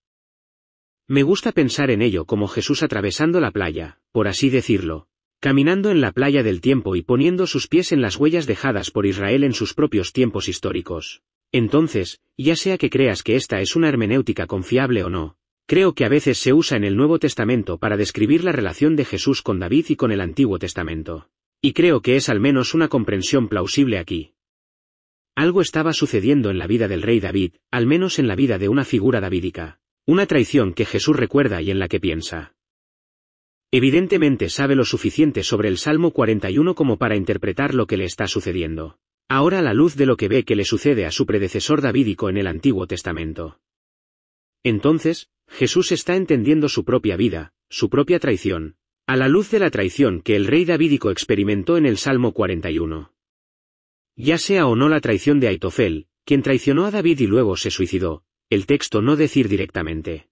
Me gusta pensar en ello como Jesús atravesando la playa, por así decirlo, caminando en la playa del tiempo y poniendo sus pies en las huellas dejadas por Israel en sus propios tiempos históricos. Entonces, ya sea que creas que esta es una hermenéutica confiable o no, creo que a veces se usa en el Nuevo Testamento para describir la relación de Jesús con David y con el Antiguo Testamento. Y creo que es al menos una comprensión plausible aquí. Algo estaba sucediendo en la vida del rey David, al menos en la vida de una figura davídica, una traición que Jesús recuerda y en la que piensa. Evidentemente sabe lo suficiente sobre el Salmo cuarenta y uno como para interpretar lo que le está sucediendo. Ahora a la luz de lo que ve que le sucede a su predecesor davídico en el Antiguo Testamento. Entonces, Jesús está entendiendo su propia vida, su propia traición, a la luz de la traición que el rey davídico experimentó en el Salmo cuarenta y uno. Ya sea o no la traición de Aitofel, quien traicionó a David y luego se suicidó, el texto no decir directamente.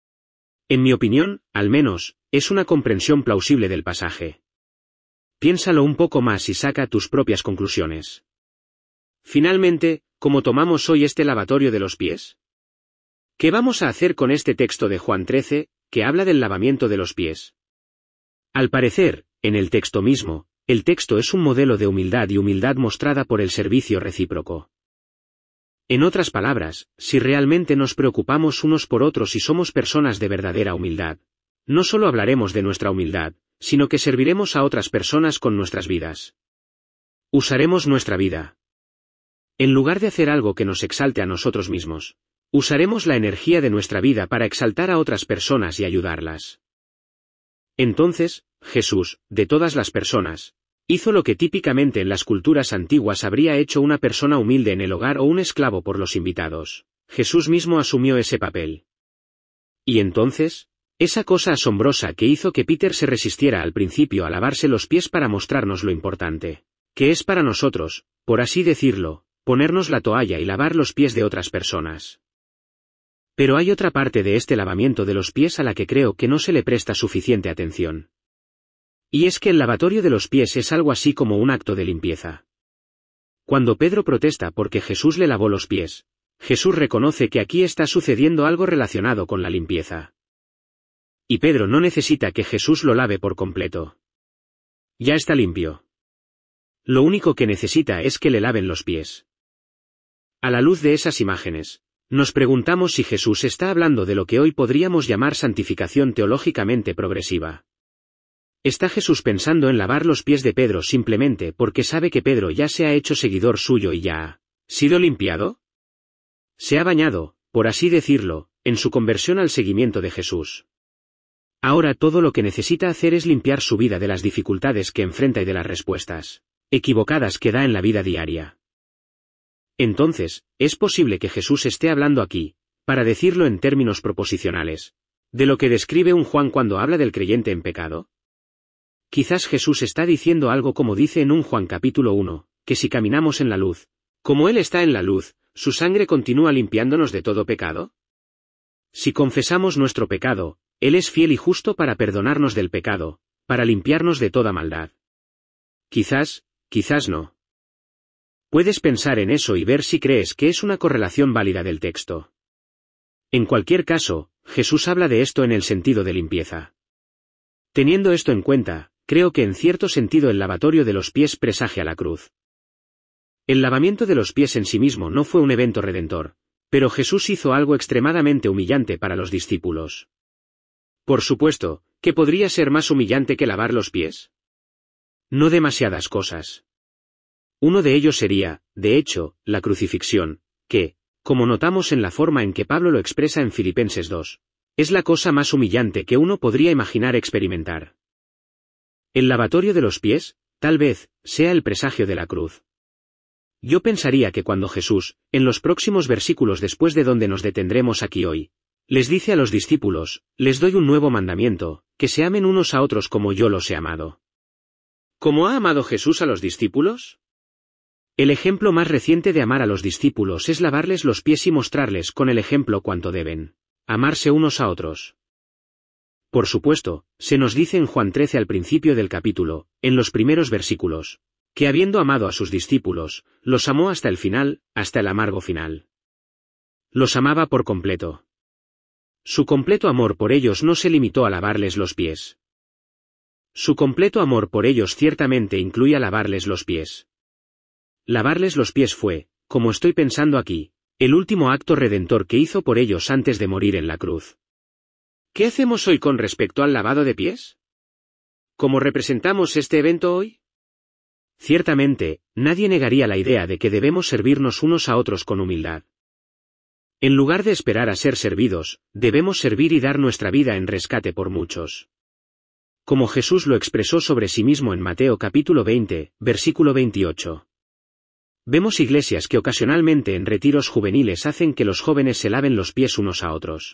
En mi opinión, al menos, es una comprensión plausible del pasaje. Piénsalo un poco más y saca tus propias conclusiones. Finalmente, ¿cómo tomamos hoy este lavatorio de los pies? ¿Qué vamos a hacer con este texto de Juan trece, que habla del lavamiento de los pies? Al parecer, en el texto mismo, el texto es un modelo de humildad y humildad mostrada por el servicio recíproco. En otras palabras, si realmente nos preocupamos unos por otros y somos personas de verdadera humildad, no solo hablaremos de nuestra humildad, sino que serviremos a otras personas con nuestras vidas. Usaremos nuestra vida. En lugar de hacer algo que nos exalte a nosotros mismos, usaremos la energía de nuestra vida para exaltar a otras personas y ayudarlas. Entonces, Jesús, de todas las personas, hizo lo que típicamente en las culturas antiguas habría hecho una persona humilde en el hogar o un esclavo por los invitados. Jesús mismo asumió ese papel. Y entonces, esa cosa asombrosa que hizo que Peter se resistiera al principio a lavarse los pies para mostrarnos lo importante, que es para nosotros, por así decirlo, ponernos la toalla y lavar los pies de otras personas. Pero hay otra parte de este lavamiento de los pies a la que creo que no se le presta suficiente atención. Y es que el lavatorio de los pies es algo así como un acto de limpieza. Cuando Pedro protesta porque Jesús le lavó los pies, Jesús reconoce que aquí está sucediendo algo relacionado con la limpieza. Y Pedro no necesita que Jesús lo lave por completo. Ya está limpio. Lo único que necesita es que le laven los pies. A la luz de esas imágenes, nos preguntamos si Jesús está hablando de lo que hoy podríamos llamar santificación teológicamente progresiva. ¿Está Jesús pensando en lavar los pies de Pedro simplemente porque sabe que Pedro ya se ha hecho seguidor suyo y ya ha sido limpiado? Se ha bañado, por así decirlo, en su conversión al seguimiento de Jesús. Ahora todo lo que necesita hacer es limpiar su vida de las dificultades que enfrenta y de las respuestas equivocadas que da en la vida diaria. Entonces, es posible que Jesús esté hablando aquí, para decirlo en términos proposicionales, de lo que describe un Juan cuando habla del creyente en pecado. Quizás Jesús está diciendo algo como dice en un Juan capítulo uno, que si caminamos en la luz, como Él está en la luz, ¿su sangre continúa limpiándonos de todo pecado? Si confesamos nuestro pecado, Él es fiel y justo para perdonarnos del pecado, para limpiarnos de toda maldad. Quizás, quizás no. Puedes pensar en eso y ver si crees que es una correlación válida del texto. En cualquier caso, Jesús habla de esto en el sentido de limpieza. Teniendo esto en cuenta, creo que en cierto sentido el lavatorio de los pies presagia la cruz. El lavamiento de los pies en sí mismo no fue un evento redentor, pero Jesús hizo algo extremadamente humillante para los discípulos. Por supuesto, ¿qué podría ser más humillante que lavar los pies? No demasiadas cosas. Uno de ellos sería, de hecho, la crucifixión, que, como notamos en la forma en que Pablo lo expresa en Filipenses dos, es la cosa más humillante que uno podría imaginar experimentar. El lavatorio de los pies, tal vez, sea el presagio de la cruz. Yo pensaría que cuando Jesús, en los próximos versículos después de donde nos detendremos aquí hoy, les dice a los discípulos, les doy un nuevo mandamiento, que se amen unos a otros como yo los he amado. ¿Cómo ha amado Jesús a los discípulos? El ejemplo más reciente de amar a los discípulos es lavarles los pies y mostrarles con el ejemplo cuánto deben amarse unos a otros. Por supuesto, se nos dice en Juan trece al principio del capítulo, en los primeros versículos, que habiendo amado a sus discípulos, los amó hasta el final, hasta el amargo final. Los amaba por completo. Su completo amor por ellos no se limitó a lavarles los pies. Su completo amor por ellos ciertamente incluía lavarles los pies. Lavarles los pies fue, como estoy pensando aquí, el último acto redentor que hizo por ellos antes de morir en la cruz. ¿Qué hacemos hoy con respecto al lavado de pies? ¿Cómo representamos este evento hoy? Ciertamente, nadie negaría la idea de que debemos servirnos unos a otros con humildad. En lugar de esperar a ser servidos, debemos servir y dar nuestra vida en rescate por muchos. Como Jesús lo expresó sobre sí mismo en Mateo capítulo veinte, versículo veintiocho. Vemos iglesias que ocasionalmente en retiros juveniles hacen que los jóvenes se laven los pies unos a otros.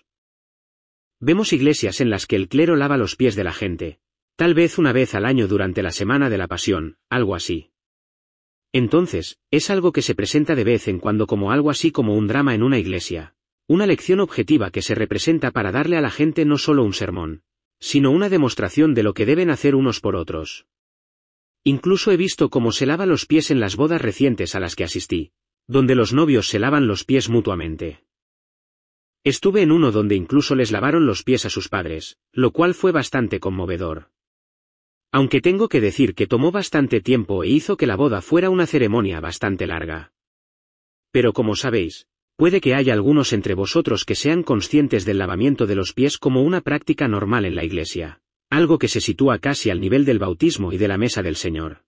Vemos iglesias en las que el clero lava los pies de la gente, tal vez una vez al año durante la Semana de la Pasión, algo así. Entonces, es algo que se presenta de vez en cuando como algo así como un drama en una iglesia, una lección objetiva que se representa para darle a la gente no solo un sermón, sino una demostración de lo que deben hacer unos por otros. Incluso he visto cómo se lava los pies en las bodas recientes a las que asistí, donde los novios se lavan los pies mutuamente. Estuve en uno donde incluso les lavaron los pies a sus padres, lo cual fue bastante conmovedor. Aunque tengo que decir que tomó bastante tiempo e hizo que la boda fuera una ceremonia bastante larga. Pero como sabéis, puede que haya algunos entre vosotros que sean conscientes del lavamiento de los pies como una práctica normal en la iglesia, algo que se sitúa casi al nivel del bautismo y de la mesa del Señor.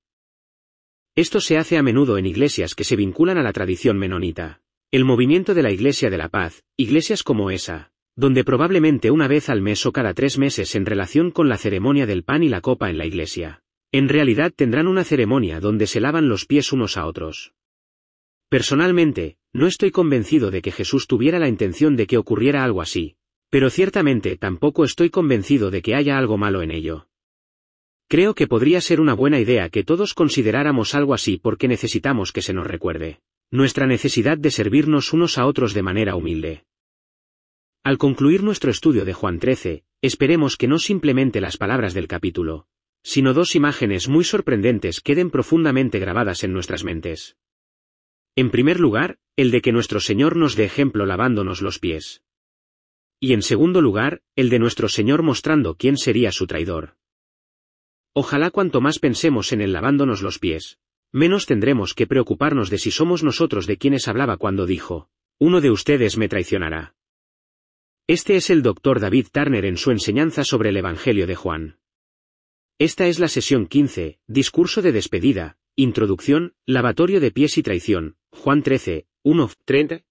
Esto se hace a menudo en iglesias que se vinculan a la tradición menonita, el movimiento de la Iglesia de la Paz, iglesias como esa, donde probablemente una vez al mes o cada tres meses en relación con la ceremonia del pan y la copa en la iglesia, en realidad tendrán una ceremonia donde se lavan los pies unos a otros. Personalmente, no estoy convencido de que Jesús tuviera la intención de que ocurriera algo así, pero ciertamente tampoco estoy convencido de que haya algo malo en ello. Creo que podría ser una buena idea que todos consideráramos algo así porque necesitamos que se nos recuerde nuestra necesidad de servirnos unos a otros de manera humilde. Al concluir nuestro estudio de Juan trece, esperemos que no simplemente las palabras del capítulo, sino dos imágenes muy sorprendentes queden profundamente grabadas en nuestras mentes. En primer lugar, el de que nuestro Señor nos dé ejemplo lavándonos los pies. Y en segundo lugar, el de nuestro Señor mostrando quién sería su traidor. Ojalá cuanto más pensemos en el lavándonos los pies, menos tendremos que preocuparnos de si somos nosotros de quienes hablaba cuando dijo, uno de ustedes me traicionará. Este es el doctor David Turner en su enseñanza sobre el Evangelio de Juan. Esta es la sesión quince, discurso de despedida, introducción, lavatorio de pies y traición, Juan trece, uno, treinta.